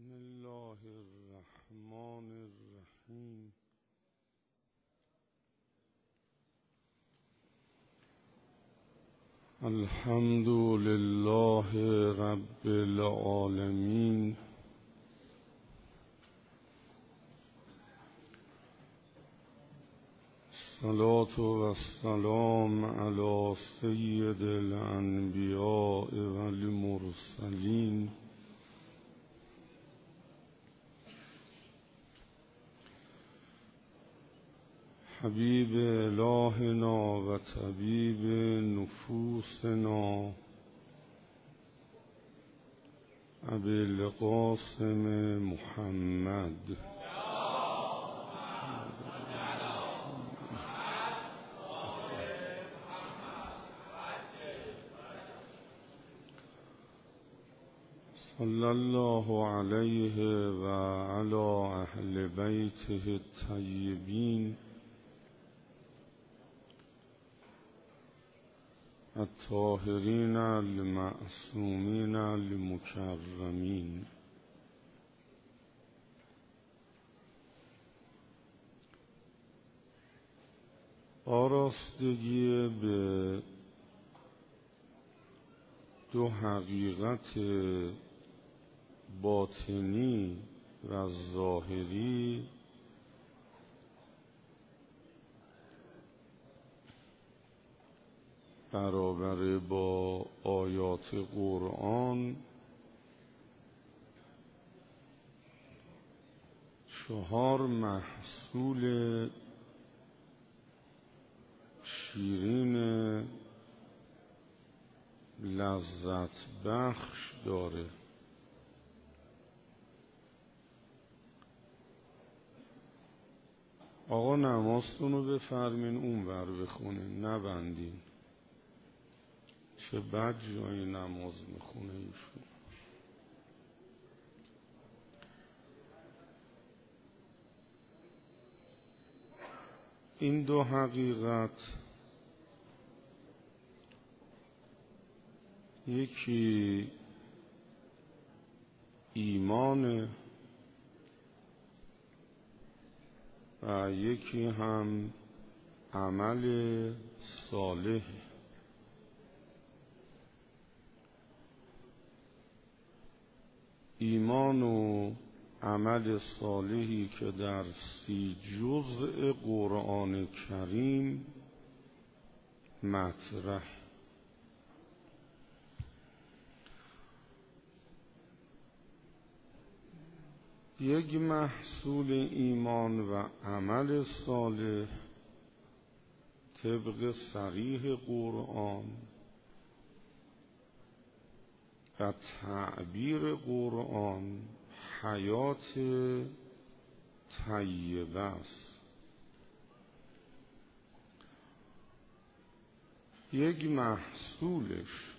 بسم الله الرحمن الرحیم. الحمد لله رب العالمین، الصلاة والسلام علی سید الانبیاء والمرسلین، حبیب الهنا و طبیب نفوسنا ابی القاسم محمد صلی الله علیه و علی اهل بیته الطیبین الطاهرین المعصومین المکرمین. آراستگی به دو حقیقت باطنی و ظاهری برابر با آیات قرآن چهار محصول شیرین لذت بخش داره. آقا نمازتون رو بفرمین اون ور بخونین، نبندین. چه بد جایی نماز میخونه ایشون. این دو حقیقت، یکی ایمان و یکی هم عمل صالح. ایمان و عمل صالحی که در 30 جزء قرآن کریم مطرح. یک محصول ایمان و عمل صالح طبق صریح قرآن و تعبیر قرآن حیات طیبه است. یک محصولش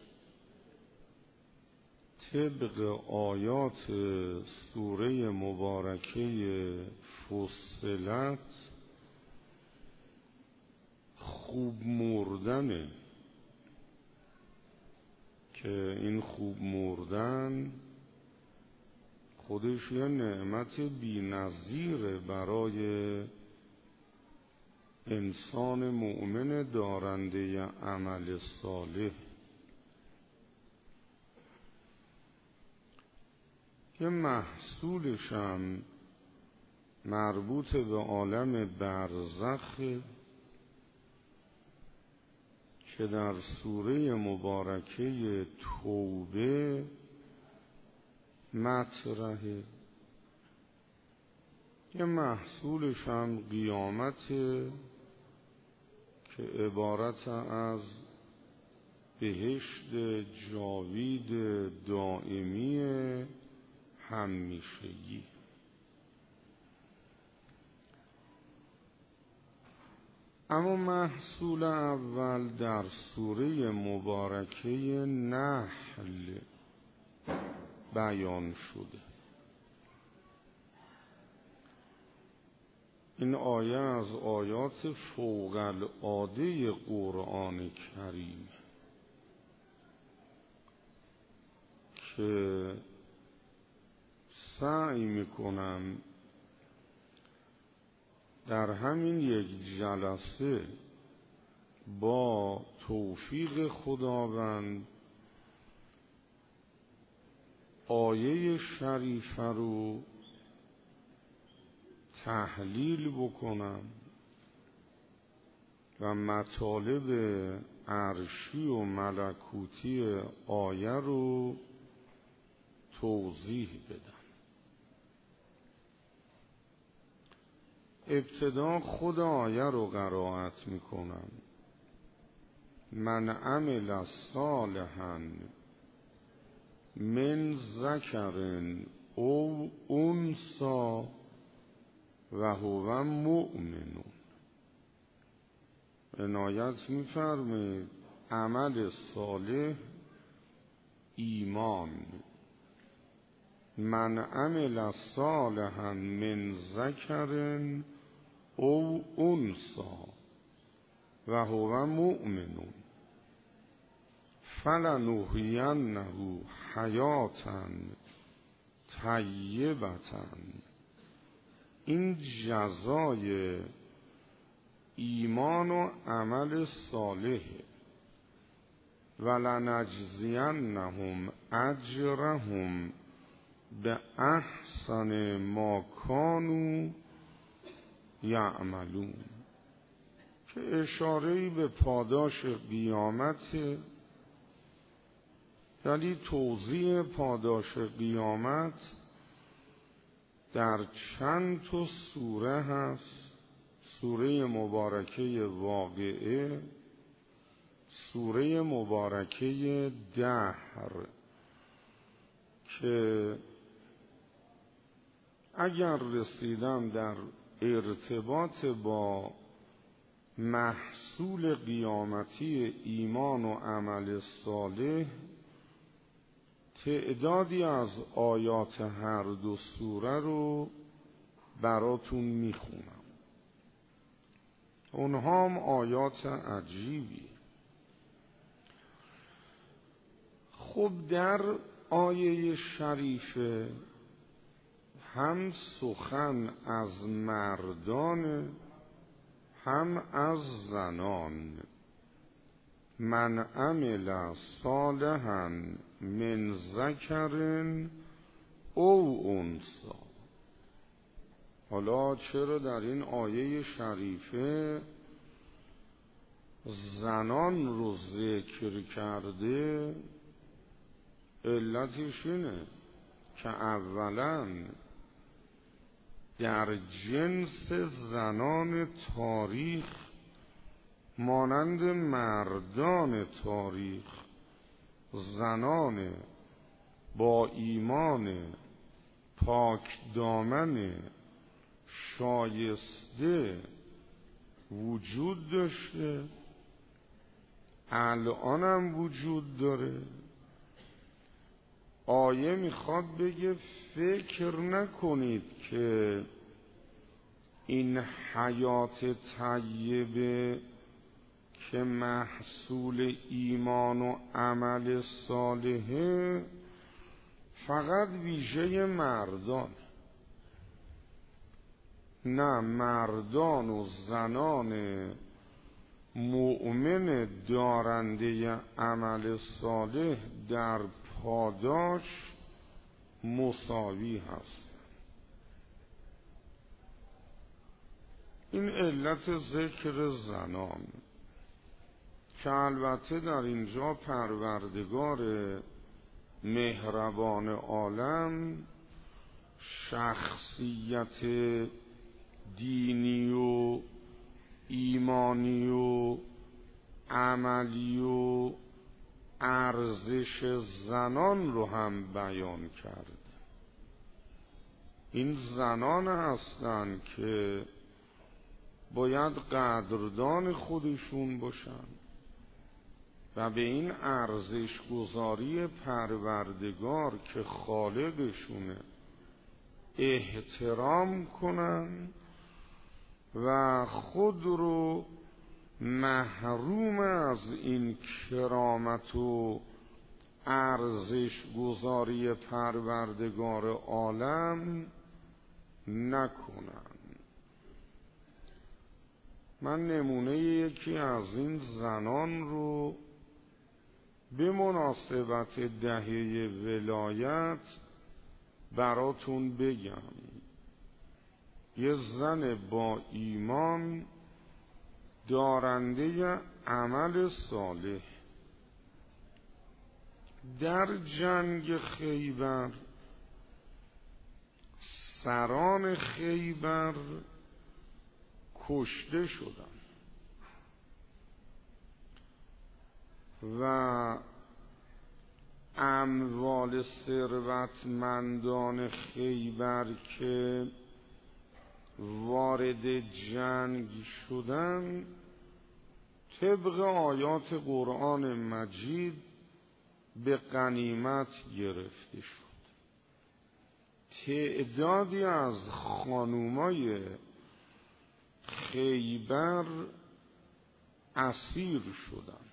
طبق آیات سوره مبارکه فصلت خوب مردنه، که این خوب مردن خودش یه نعمت بی‌نظیره برای انسان مؤمن دارنده عمل صالح. یه محصولش هم مربوط به عالم برزخ که در سوره مبارکه توبه مطرحه. یه محصولش هم قیامت که عبارت از بهشت جاوید دائمی همیشگی. اما محصول اول در سوره مبارکه نحل بیان شده. این آیه از آیات فوق العاده قرآن کریم که سعی میکنم در همین یک جلسه با توفیق خداوند آیه شریفه رو تحلیل بکنم و مطالب عرشی و ملکوتی آیه رو توضیح بدم. ابتدا خود آیه رو قرائت میکنم. من عمل صالحا من ذکر او انثی و هو مؤمن. عنایت می‌فرمایید عمل صالح ایمان. من عمل صالحا من ذکر او انثی و هو مؤمن فلنحینه حیاتا طیبة. این جزای ایمان و عمل صالح. ولنجزینهم اجرهم به احسن ما کانوا یعملون، که اشاره‌ای به پاداش قیامت، یعنی توضیح پاداش قیامت در چند تا سوره هست. سوره مبارکه واقعه، سوره مبارکه دهر، که اگر رسیدم در ارتباط با محصول قیامتی ایمان و عمل صالح تعدادی از آیات هر دو سوره رو براتون میخونم. اونها هم آیات عجیبی. خب در آیه شریفه هم سخن از مردان هم از زنان. من عمل صالحا من ذکر او انثی. حالا چرا در این آیه شریفه زنان رو ذکر کرده؟ علتش اینه که اولا در جنس زنان تاریخ مانند مردان تاریخ زنان با ایمان پاک دامن شایسته وجود داشته، الان هم وجود داره. آیه میخواد بگه فکر نکنید که این حیات طیبه که محصول ایمان و عمل صالحه فقط ویژه مردان. نه، مردان و زنان مؤمن دارنده عمل صالح در پاداش مساوی هست. این علت ذکر زنان، که البته در اینجا پروردگار مهربان عالم شخصیت دینی و ایمانی و عملی و ارزش زنان رو هم بیان کرد. این زنان هستند که باید قدردان خودشون باشن و به این ارزش گذاری پروردگار که خالقشونه احترام کنن و خود رو محروم از این کرامت و ارزش گذاری پروردگار عالم نکنن. من نمونه یکی از این زنان رو به مناسبت دهه ولایت براتون بگم. یه زن با ایمان دارنده عمل صالح در جنگ خیبر، سران خیبر کشته شدن و اموال ثروتمندان خیبر که وارد جنگ شدن طبق آیات قرآن مجید به غنیمت گرفته شد. تعدادی از خانومای خیبر اسیر شدن.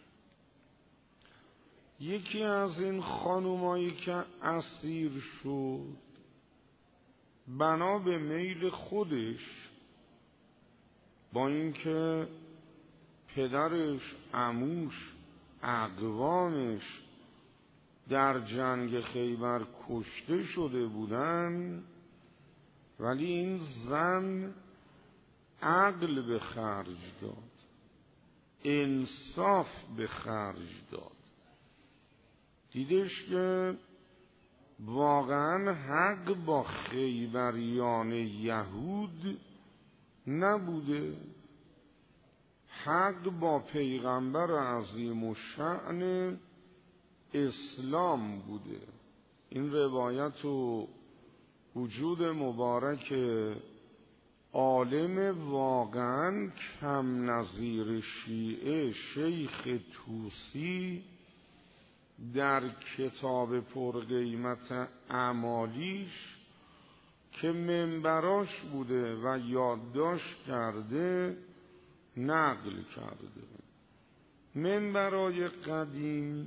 یکی از این خانومایی که اسیر شد بنا به میل خودش، با اینکه پدرش، عموش، اقوامش در جنگ خیبر کشته شده بودن، ولی این زن عقل به خرج داد، انصاف به خرج داد، دیدش که واقعا حق با خیبریان یهود نبوده، حق با پیغمبر عظیم الشأن اسلام بوده. این روایت و وجود مبارک عالم واقعا کم نظیر شیعه شیخ طوسی در کتاب پرقیمت اعمالیش که منبراش بوده و یادداشت کرده نقل کرده. منبرای قدیم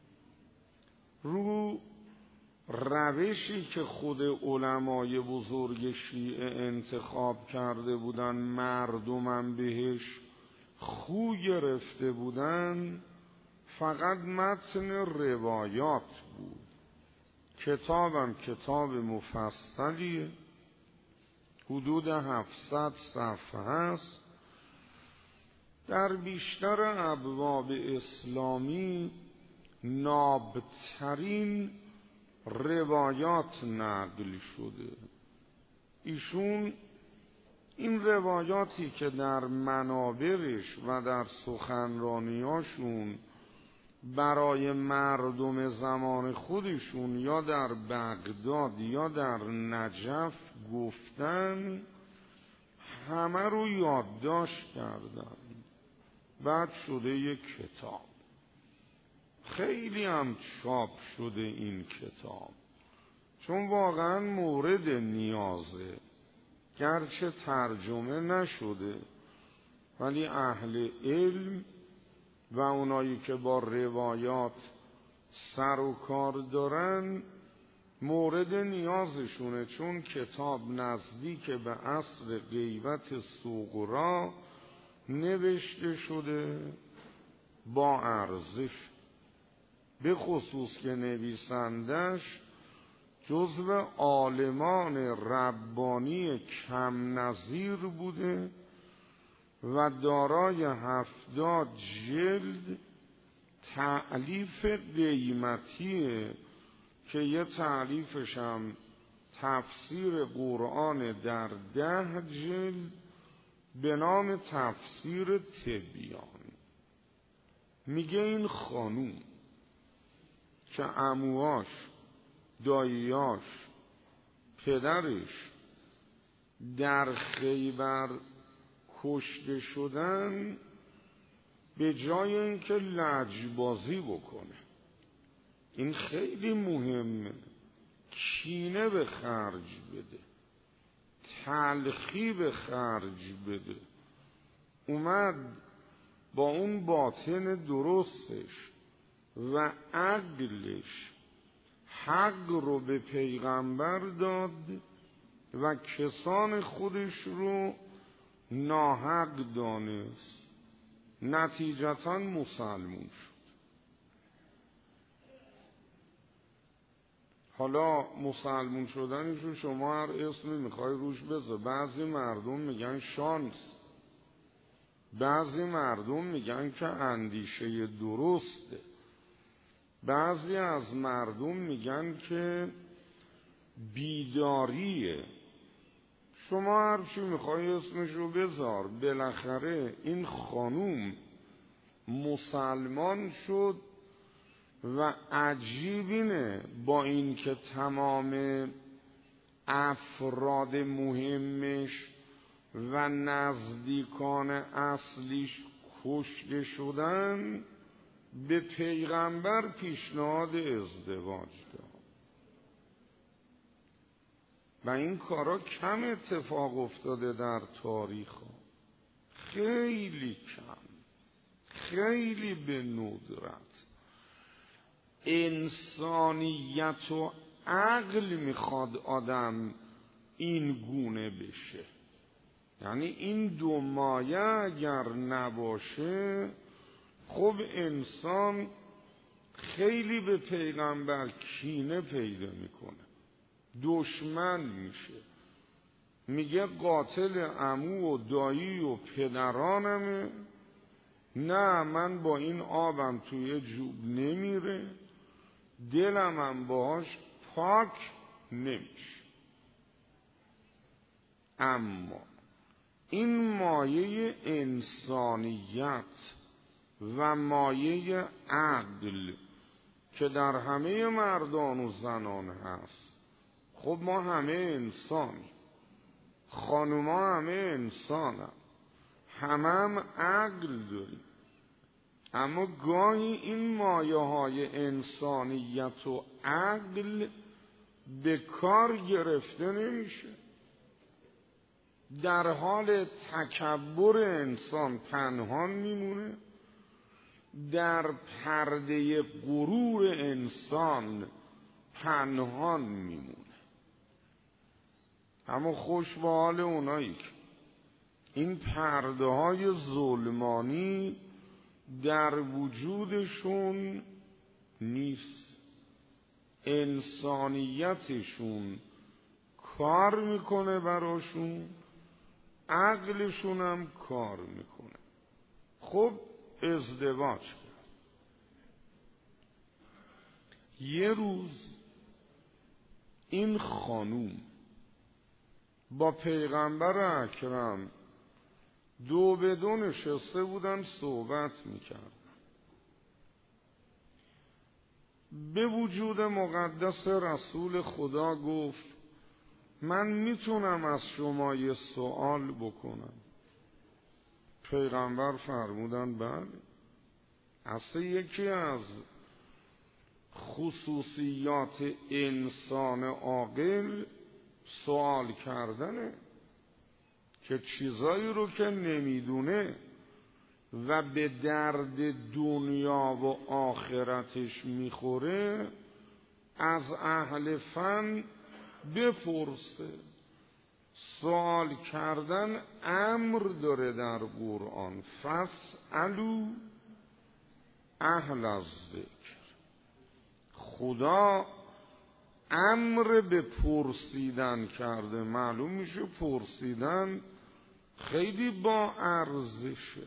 رو روشی که خود علمای بزرگ شیعه انتخاب کرده بودن، مردمم بهش خو گرفته بودن، فقط متن روایات بود. کتابم کتاب مفصلیه، حدود 700 صفحه است. در بیشتر ابواب اسلامی نابترین روایات نقل شده. ایشون این روایاتی که در منابرش و در سخنرانیاشون برای مردم زمان خودشون یا در بغداد یا در نجف گفتن، همه رو یادداشت کردن، بعد شده یک کتاب. خیلی هم چاپ شده این کتاب، چون واقعا مورد نیازه، گرچه ترجمه نشده، ولی اهل علم و اونایی که با روایات سر و کار دارن مورد نیازشونه، چون کتاب نزدیک به عصر غیبت صغرا نوشته شده، با ارزش، به خصوص که نویسندش جزو عالمان ربانی کم نظیر بوده و دارای 70 جلد تألیف قیمتیه که یه تألیفش هم تفسیر قرآن در 10 جلد به نام تفسیر تبیان. میگه این خانوم که عموهاش، داییاش، پدرش در خیبر کشته شدن، به جای اینکه لجبازی بکنه، این خیلی مهمه، کینه به خرج بده، تلخی به خرج بده، اومد با اون باطن درستش و عقلش حق رو به پیغمبر داد و کسان خودش رو ناحق دانست، نتیجتاً مسلمون شد. حالا مسلمون شدنشو شما هر اسمی میخوای روش بذار. بعضی مردم میگن شانس، بعضی مردم میگن که اندیشه درسته، بعضی از مردم میگن که بیداریه. شما هر چی میخوای اسمشو بذار. بالاخره این خانوم مسلمان شد و عجیب اینه با این که تمام افراد مهمش و نزدیکان اصلیش کشته شدن، به پیغمبر پیشنهاد ازدواج داد. و این کارا کم اتفاق افتاده در تاریخ ها. خیلی کم، خیلی به ندرت. انسانیت و عقل میخواد آدم این گونه بشه. یعنی این دو مایه اگر نباشه، خب انسان خیلی به پیغمبر کینه پیدا میکنه، دشمن میشه، میگه قاتل عمو و دایی و پدرانمه، نه من با این آبم توی جوب نمیره، دلمم باهاش پاک نمیشه. اما این مایه انسانیت و مایه عقل که در همه مردان و زنان هست، خب ما همه انسانی، خانوما همه انسان هم عقل داریم، اما گاهی این مایه های انسانیت و عقل به کار گرفته نمیشه. در حال تکبر انسان پنهان میمونه، در پرده غرور انسان پنهان میمونه. اما خوش به حال اونایی که این پرده های ظلمانی در وجودشون نیست، انسانیتشون کار میکنه براشون، عقلشون هم کار میکنه. خب ازدواج کرد. یه روز این خانوم با پیغمبر اکرم دو به دو نشسته بودن صحبت میکردن. به وجود مقدس رسول خدا گفت من میتونم از شما یه سوال بکنم؟ پیغمبر فرمودن بله. اصلا یکی از خصوصیات انسان عاقل سوال کردنه که چیزایی رو که نمیدونه و به درد دنیا و آخرتش میخوره از اهل فن بپرسه. سوال کردن امر داره در قرآن، فاسألوا اهل الذکر. خدا امر به پرسیدن کرده. معلوم میشه پرسیدن خیلی با ارزشه.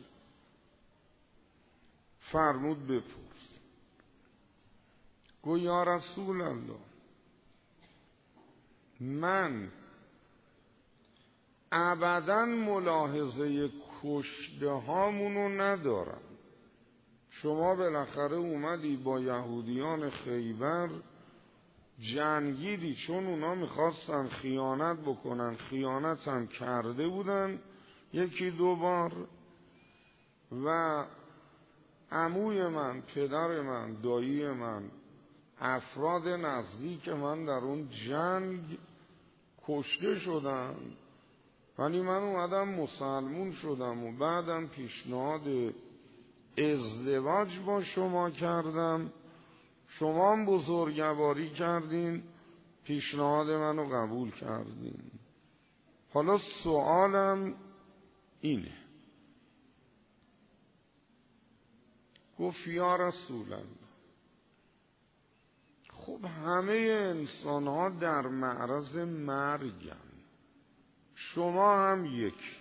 فرمود بپرس. گو یا رسول الله من ابداً ملاحظه کشته هامونو ندارم. شما بالاخره اومدی با یهودیان خیبر جنگیدی، چون اونا میخواستن خیانت بکنن، خیانت هم کرده بودن یکی دو بار، و عموی من، پدر من، دایی من، افراد نزدیک من در اون جنگ کشته شدن، ولی من اومدم مسلمون شدم و بعدم پیشنهاد ازدواج با شما کردم شما هم بزرگواری کردین، پیشنهاد منو قبول کردین. حالا سوالم اینه. گفت یا رسول الله، خب همه انسان ها در معرض مرگن، شما هم یک.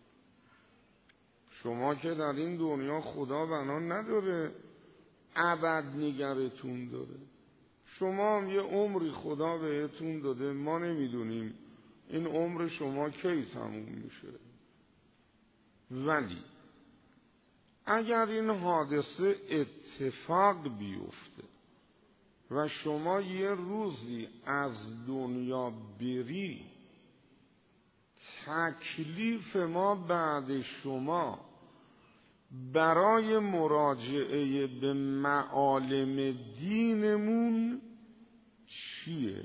شما که در این دنیا خدا بنا نداره ابد نگرتون داره، شما هم یه عمری خدا بهتون داده، ما نمیدونیم این عمر شما کی تموم میشه. ولی اگر این حادثه اتفاق بیفته و شما یه روزی از دنیا بری، تکلیف ما بعد شما برای مراجعه به معالم دینمون چیه؟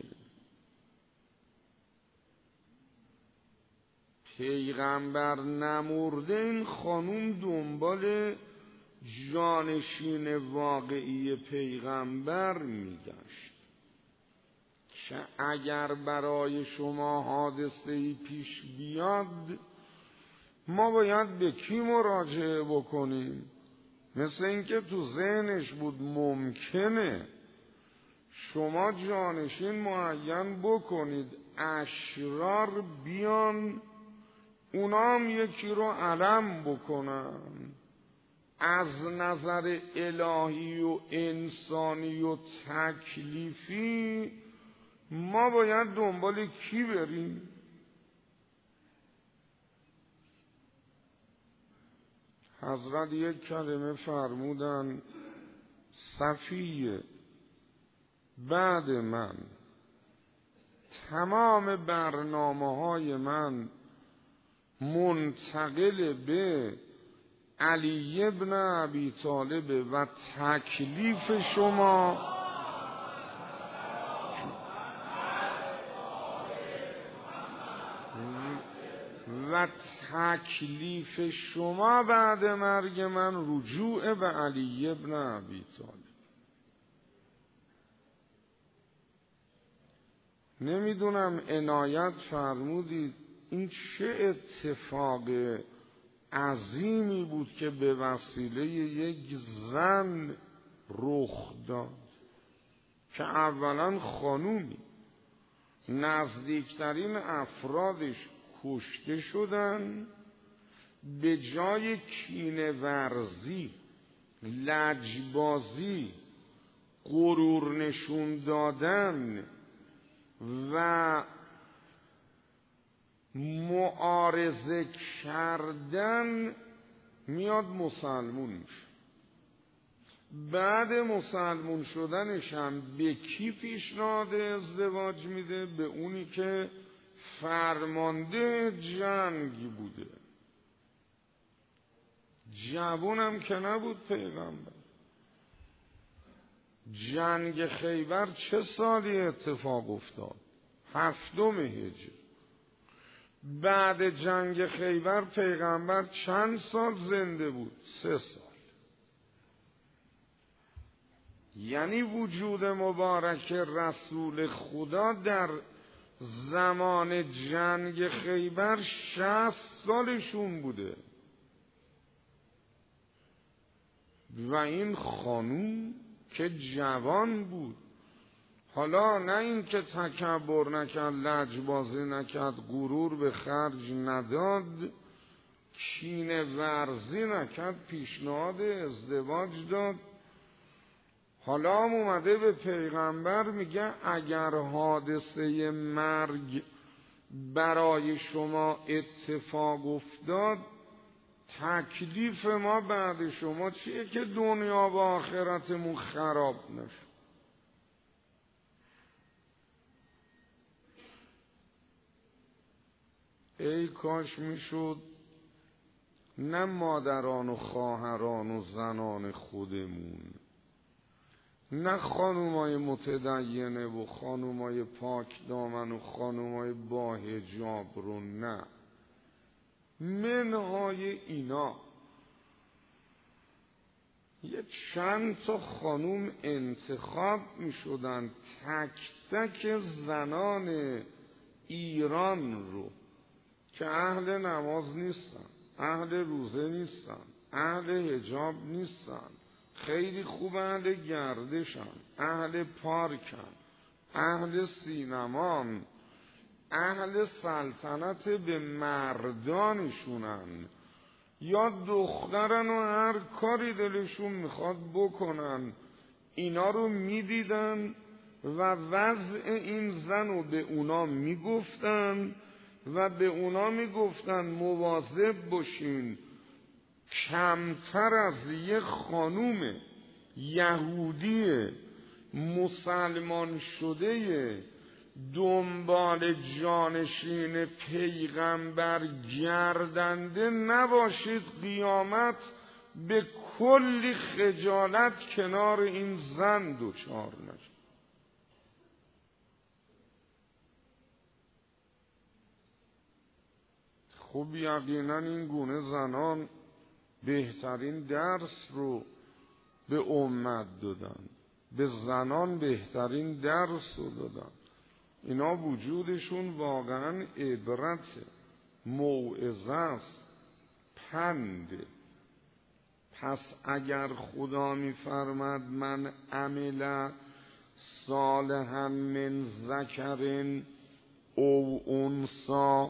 پیغمبر نمرده این خانوم دنبال جانشین واقعی پیغمبر میگشت که اگر برای شما حادثه‌ای پیش بیاد ما باید به کی مراجعه بکنیم؟ مثل اینکه تو ذهنش بود ممکنه شما جانشین معین بکنید، اشرار بیان اونا هم یکی رو علم بکنن. از نظر الهی و انسانی و تکلیفی ما باید دنبال کی بریم؟ حضرت یک کلمه فرمودن، صفیه بعد من تمام برنامه‌های من منتقل به علی ابن ابی طالب و تکلیف شما بعد مرگ من رجوع به علی ابن ابی طالب. نمیدونم عنایت فرمودید این چه اتفاق عظیمی بود که به وسیله یک زن رخ داد که اولا خانومی نزدیکترین افرادش کشته شدن، به جای کینه ورزی، لجبازی، غرور نشون دادن و معارضه کردن میاد مسلمون میشه. بعد مسلمون شدنش هم به کی پیشنهاد ازدواج میده؟ به اونی که فرمانده جنگ بوده. جوونم که نبود پیغمبر. جنگ خیبر چه سالی اتفاق افتاد؟ 7 هجری. بعد جنگ خیبر پیغمبر چند سال زنده بود؟ 3 سال. یعنی وجود مبارک رسول خدا در زمان جنگ خیبر 60 سالشون بوده و این خانوم که جوان بود، حالا نه این که تکبر نکرد، لجبازی نکرد، غرور به خرج نداد، کینه ورزی نکرد، پیشنهاد ازدواج داد. حالا هم اومده به پیغمبر میگه اگر حادثه مرگ برای شما اتفاق افتاد، تکلیف ما بعد شما چیه که دنیا و آخرتمون خراب نشه؟ ای کاش میشد نه مادران و خواهران و زنان خودمون، نه خانومای متدینه و خانومای پاک دامن و خانومای با حجاب رو، نه منهای اینا یه چند تا خانوم انتخاب می شدن، تک تک زنان ایران رو که اهل نماز نیستن، اهل روزه نیستن، اهل حجاب نیستن، خیلی خوب اهل گردشن، اهل پارکن، اهل سینمان، اهل سلطنت به مردانشونن، یا دخترن و هر کاری دلشون میخواد بکنن. اینا رو میدیدن و وضع این زن رو به اونا میگفتن و به اونا میگفتن مواظب باشین کمتر از یه خانوم یهودی مسلمان شده دنبال جانشین پیغمبر گردنده نباشید، قیامت به کلی خجالت کنار این زن دوچار نشد. خب یقینا این گونه زنان بهترین درس رو به امت دادن، به زنان بهترین درس رو دادن. اینا وجودشون واقعا عبرت، موعظه است، پنده. پس اگر خدا می‌فرماد من عمل صالحا من ذکر او انثی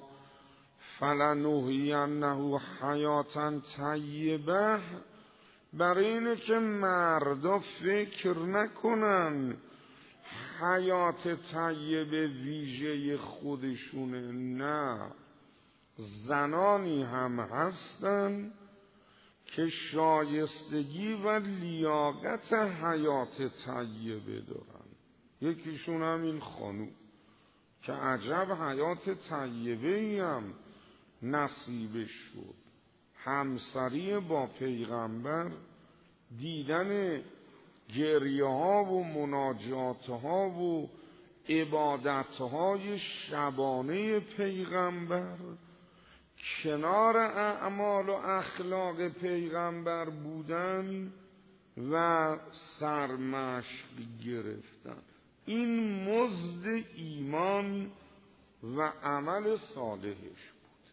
فلنحیینه حیاتا طیبه، برای اینه که مردا فکر نکنن حیات طیبه ویژه خودشونه، نه، زنانی هم هستن که شایستگی و لیاقت حیات طیبه دارن. یکیشون هم این خانوم که عجب حیات طیبه‌ای هم نصیبش شد، همسری با پیغمبر، دیدن گریه ها و مناجات ها و عبادت های شبانه پیغمبر، کنار اعمال و اخلاق پیغمبر بودن و سرمشق گرفتن. این مزد ایمان و عمل صالحش بود.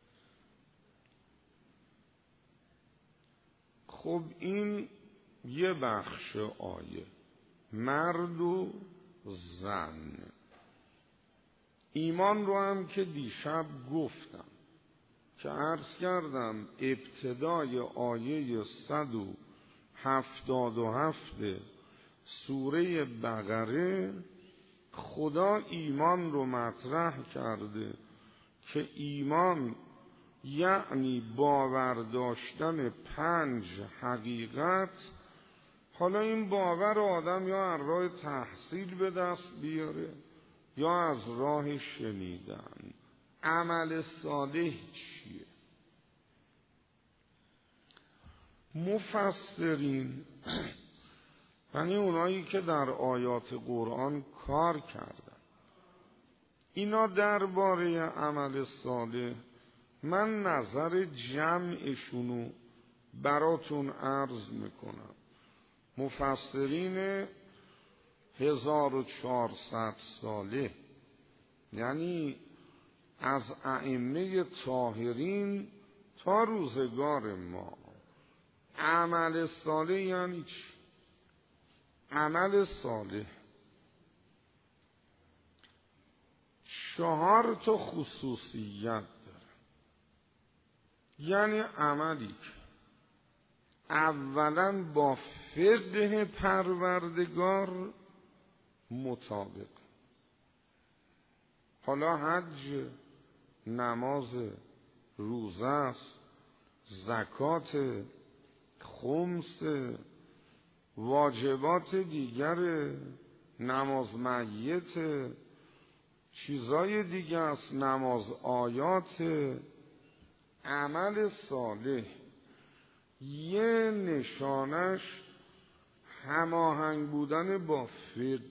خب این یه بخش آیه، مرد و زن. ایمان رو هم که دیشب گفتم که عرض کردم ابتدای آیه 177 سوره بقره خدا ایمان رو مطرح کرده که ایمان یعنی باور داشتن 5 حقیقت. حالا این باور آدم یا از راه تحصیل به دست بیاره یا از راه شنیدن. عمل صالح چیه؟ مفسرین یعنی اونایی که در آیات قرآن کار کردن، اینا درباره عمل صالح من نظر جمعشونو براتون عرض میکنم. مفسرین 1400 ساله، یعنی از ائمه طاهرین تا روزگار ما، عمل صالح یعنی چی؟ عمل صالح 4 تا خصوصیت داره. یعنی عملی که اولا با فقه پروردگار مطابق، حالا حج، نماز، روزه است، زکات، خمس، واجبات دیگر، نماز میت، چیزای دیگه است، نماز آیات. عمل صالح یه نشانش هماهنگ بودن با فقه.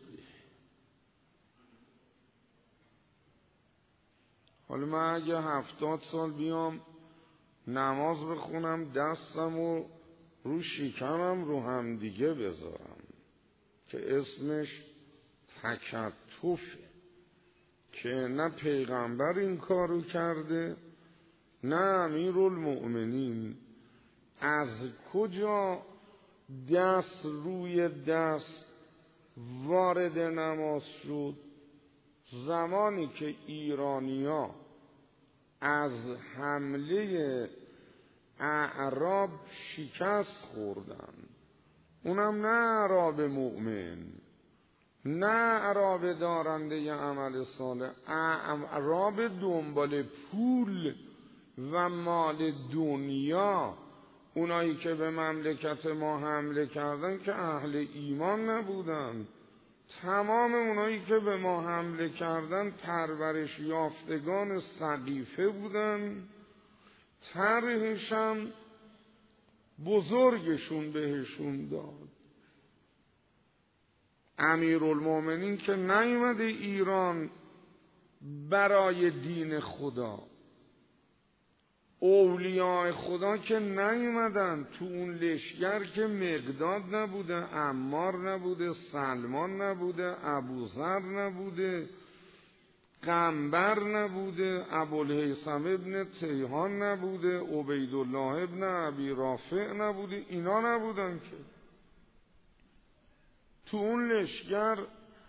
حالا من اگه 70 سال بیام نماز بخونم، دستم رو رو شکمم رو هم دیگه بذارم که اسمش تکتفه، که نه پیغمبر این کارو کرده نه امیرالمؤمنین. از کجا دست روی دست وارد نماز شد؟ زمانی که ایرانی‌ها از حمله اعراب شکست خوردن، اونم نه اعراب مؤمن، نه اعراب دارنده عمل صالح، اعراب دنبال پول و مال دنیا. اونایی که به مملکت ما حمله کردن که اهل ایمان نبودن، تمام اونایی که به ما حمله کردن پرورش یافتگان سقیفه بودن، طرحشم بزرگشون بهشون داد. امیرالمؤمنین که نیامده ایران برای دین خدا، اولیاء خدا که نیومدن تو اون لشگر، که مقداد نبوده، عمار نبوده، سلمان نبوده، ابوذر نبوده، قنبر نبوده، ابوالهیثم ابن تیهان نبوده، عبیدالله ابن ابی رافع نبوده، اینا نبودن که. تو اون لشگر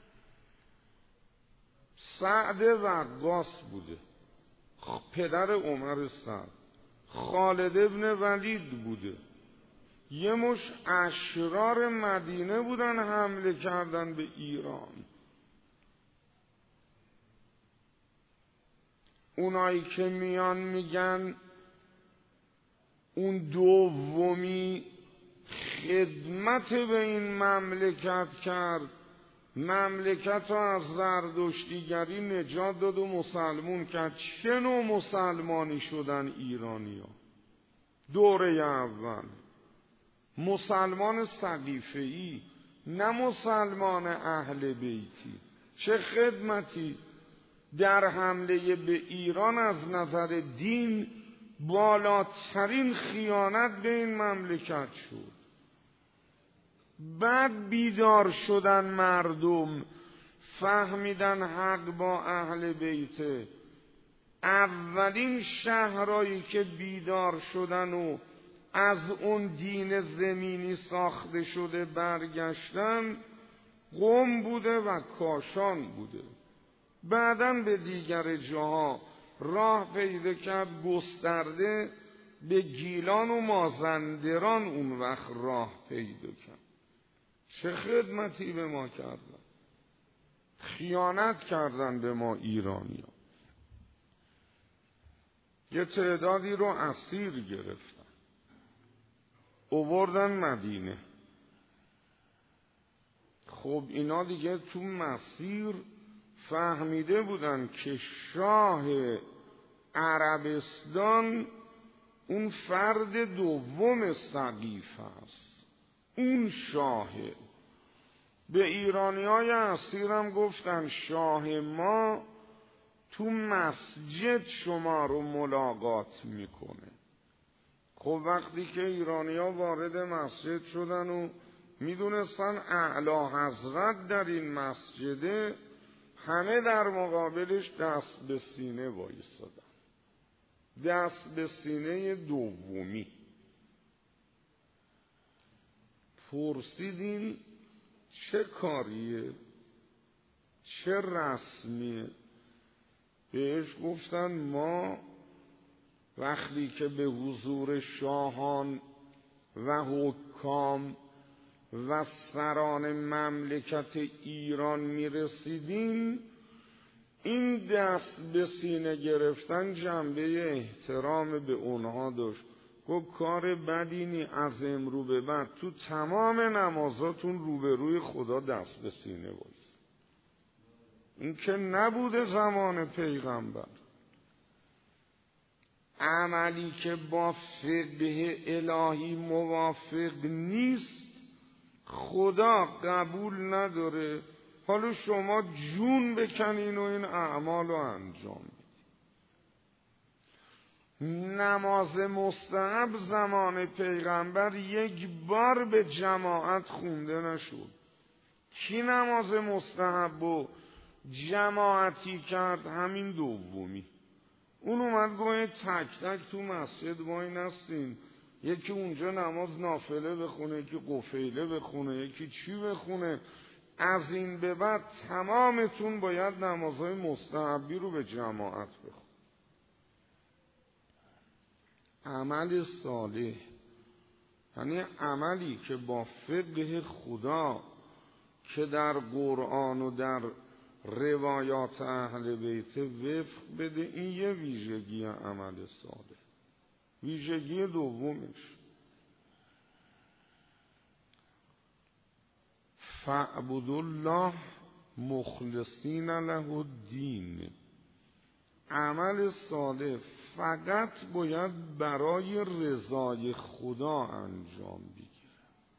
سعد وقاص بوده، پدر عمر سعد، خالد ابن ولید بوده، یه مش اشرار مدینه بودن حمله کردن به ایران. اونایی که میان میگن اون دومی خدمت به این مملکت کرد، مملکت رو از زردشتیگری نجات داد و مسلمون کرد، چه نوع مسلمانی شدن ایرانی ها؟ دوره اول مسلمان سقیفه‌ای، نه مسلمان اهل بیتی. چه خدمتی؟ در حمله به ایران از نظر دین بالاترین خیانت به این مملکت شد. بعد بیدار شدن مردم، فهمیدن حق با اهل بیته. اولین شهرهایی که بیدار شدن و از اون دین زمینی ساخته شده برگشتن قم بوده و کاشان بوده. بعداً به دیگر جاها راه پیدا کرد، گسترده به گیلان و مازندران اون وقت راه پیدا کرد. چه خدمتی به ما کردن؟ خیانت کردن به ما ایرانی ها. یه تعدادی رو اسیر گرفتن، آوردن مدینه. خب اینا دیگه تو مسیر فهمیده بودن که شاه عربستان اون فرد دوم سقیفه است، اون شاهه. به ایرانی‌های اسیرم گفتن شاه ما تو مسجد شما رو ملاقات میکنه. خب وقتی که ایرانی‌ها وارد مسجد شدن و میدونستن اعلی حضرت در این مسجده، همه در مقابلش دست به سینه وایسادن، دست به سینه دومی. پرسیدین چه کاریه؟ چه رسمیه؟ بهش گفتن ما وقتی که به حضور شاهان و حکام و سران مملکت ایران میرسیدیم، این دست به سینه گرفتن جنبه احترام به اونها داشت. گفت کار بدی نی، از امرو به بعد تو تمام نمازاتون روبروی خدا دست به سینه باید. این که نبوده زمان پیغمبر. عملی که با فقه الهی موافق نیست خدا قبول نداره. حالا شما جون بکنین و این اعمال رو انجام بدین. نماز مستحب زمان پیغمبر یک بار به جماعت خونده نشد. کی نماز مستحب و جماعتی کرد؟ همین دومی. اون اومد گوه تک تک تو مسجد وای نستین، یکی اونجا نماز نافله بخونه، یکی قفیله بخونه، یکی چی بخونه. از این به بعد تمامتون باید نمازهای مستحبی رو به جماعت بخون. عمل صالح یعنی عملی که با فقه خدا که در قرآن و در روایات اهل بیت وفق بده، این یه ویژگی عمل صالح. ویژگی دومش فاعبدوا الله مخلصین له الدین. عمل صالح فقط باید برای رضای خدا انجام بگیره.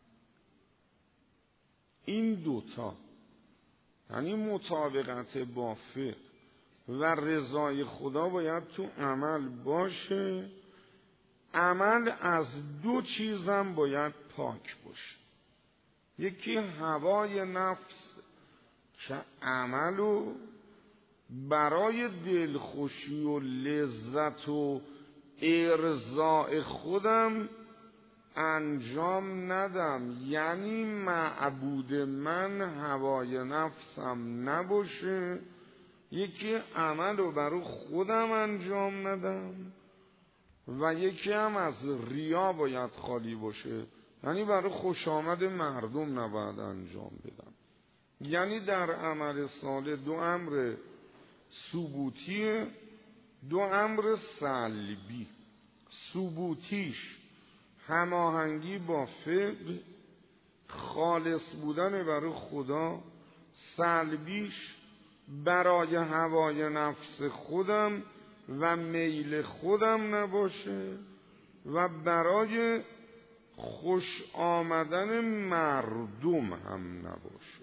این دوتا یعنی مطابقت با فقه و رضای خدا باید تو عمل باشه. عمل از دو چیزم باید پاک باشه. یکی هوای نفس که عملو برای دلخوشی و لذت و ارضاء خودم انجام ندم، یعنی معبود من هوای نفسم نباشه. یکی عملو برای خودم انجام ندم و یکی هم از ریا باید خالی باشه، یعنی برای خوش آمد مردم نباید انجام بدم. یعنی در عمل صالح دو امر ثبوتی، دو امر سلبی. ثبوتیش هماهنگی با فقه، خالص بودن برای خدا. سلبیش برای هوای نفس خودم و میل خودم نباشه و برای خوش آمدن مردم هم نباشه.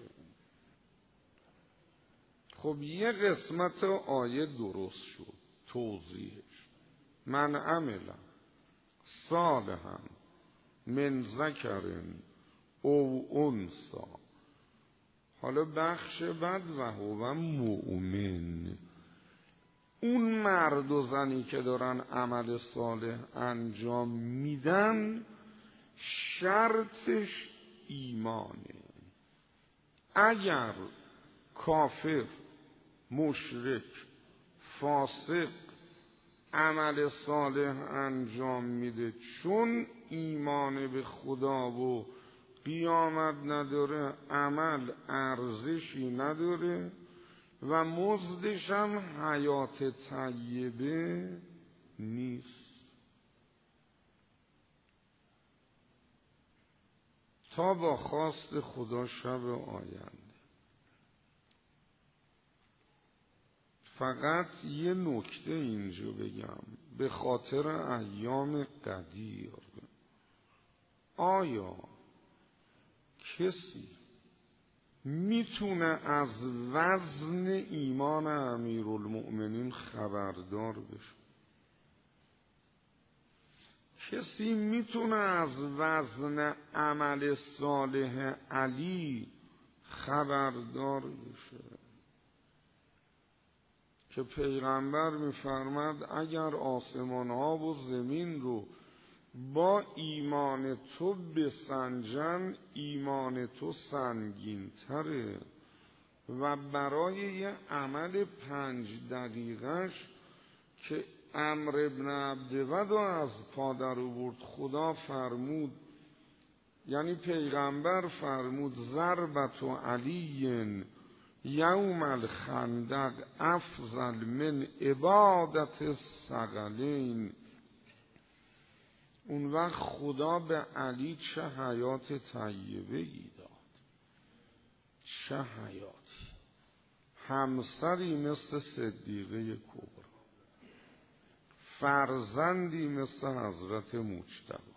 خب یه قسمت آیه درست شد توضیحش. من عمل صالحا من ذکر او انثی. حالا بخش بعد و هو مؤمن. اون مرد و زنی که دارن عمل صالح انجام میدن شرطش ایمانه. اگر کافر، مشرک، فاسق عمل صالح انجام میده چون ایمان به خدا و قیامت نداره، عمل ارزشی نداره و مزدش هم حیات طیبه نیست تا با خواست خدا شب آینده. فقط یه نکته اینجا بگم به خاطر ایام قدیر. آیا کسی میتونه از وزن ایمان امیرالمؤمنین خبردار بشه؟ کسی میتونه از وزن عمل صالح علی خبردار بشه که پیغمبر میفرماد اگر آسمان ها و زمین رو با ایمان تو بسنجن، ایمان تو سنگین تره و برای یه عمل 5 دقیقش که عمرو ابن عبدود از پادر آورد، خدا فرمود، یعنی پیغمبر فرمود ضربت علی یوم الخندق افضل من عبادت الثقلین. اون وقت خدا به علی چه حیات طیبه‌ای داد، چه حیاتی. همسری مثل صدیقه کبرا، فرزندی مثل حضرت مجتبی،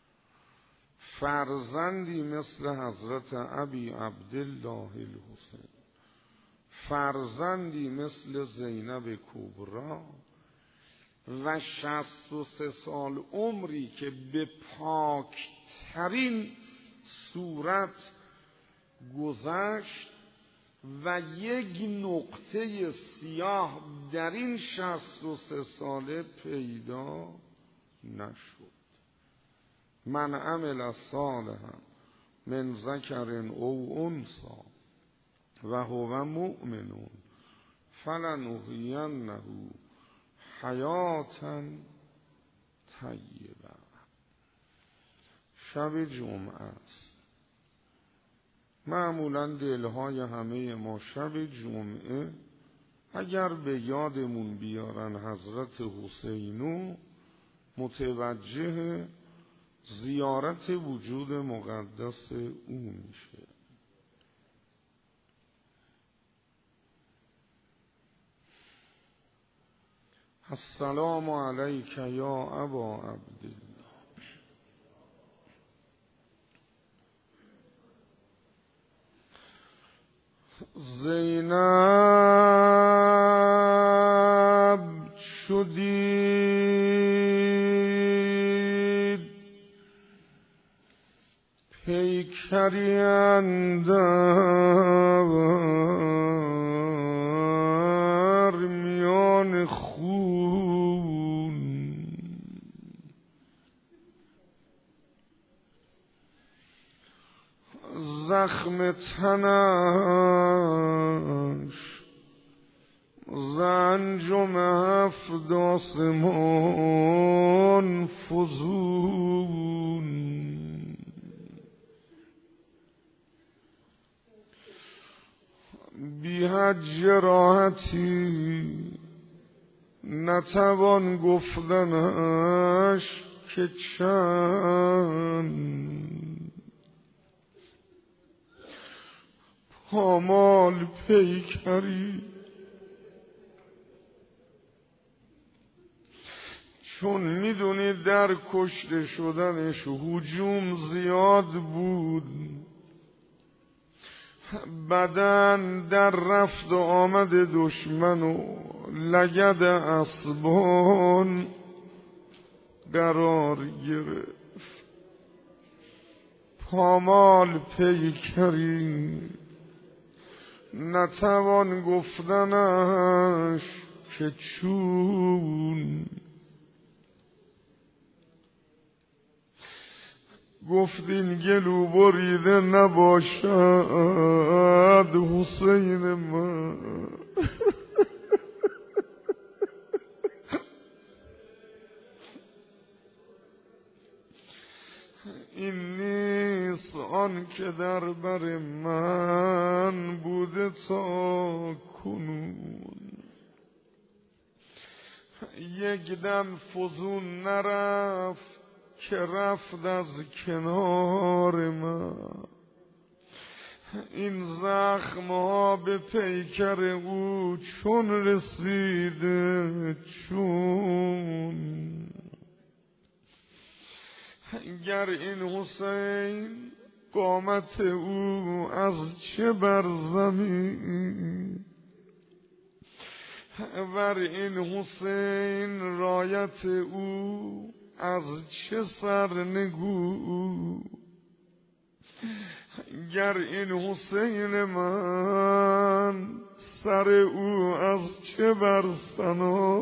فرزندی مثل حضرت ابی عبدالله الحسین، فرزندی مثل زینب کبرا، و 63 سال عمری که به پاکترین صورت گذشت و یک نقطه سیاه در این 63 ساله پیدا نشد. من عمل صالحا من ذکر او انثی و هو مؤمن فلنحیینه حیاتا طیبه. شب جمعه است. معمولا دلهای همه ما شب جمعه اگر به یادمون بیارن حضرت حسینو متوجه زیارت وجود مقدس او میشه. السلام علیک یا ابا عبدالله. زینب شدید پیکری اندر میان خون، زخم تنش ز انجم 7 آسمان فزون، بی حج راحتی نتوان گفتنش که چند، پامال پیکری چون میدونید در کشته شدنش هجوم زیاد بود، بدن در رفت و آمد دشمن و لگد اسبان قرار گرفت. پامال پیکری نتوان گفتنش که چون، گفتین گلو بریده نباشد حسین من. این نیست آن که در بر من بوده تا کنون، یک دم فزون نرفت که رفت از کنار من. این زخم ها به پیکر او چون رسیده، چون گر این حسین قامت او از چه بر زمین، ور این حسین رایت او از چه سرنگو، گر این حسین من سر او از چه بر سنا،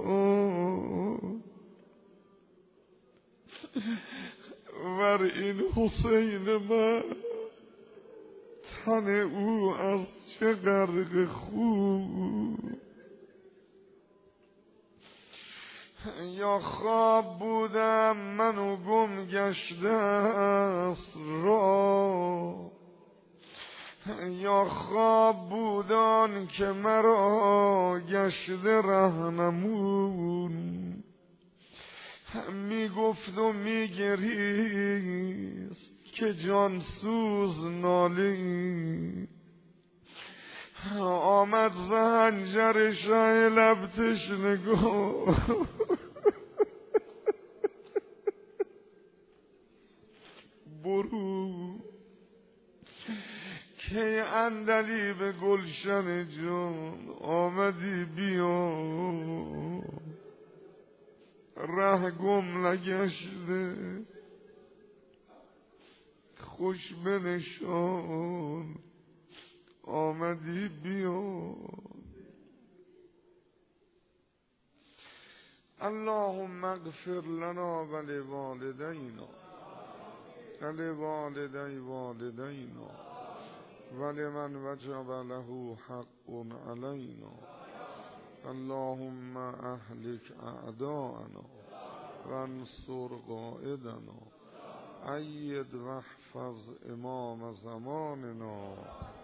ور این حسین من تن او از چه غرق خون. یا خواب بودم منو گم گشته است را، یا خواب بودان که مرا گشته رهنمون، می گفت و می گریست که جان سوز نالی، آمد زنجر شه لب تشنگان، برو که عندلیب گلشن جان آمدی بیا، گم نگشته خوش بنشان آمدی بیا. اللهم اغفر لنا ولوالدینا ولوالدی والدینا ولمن وجب له حق علینا. اللهم اهلك اعداءنا وانصر قائدنا أيد واحفظ امام زماننا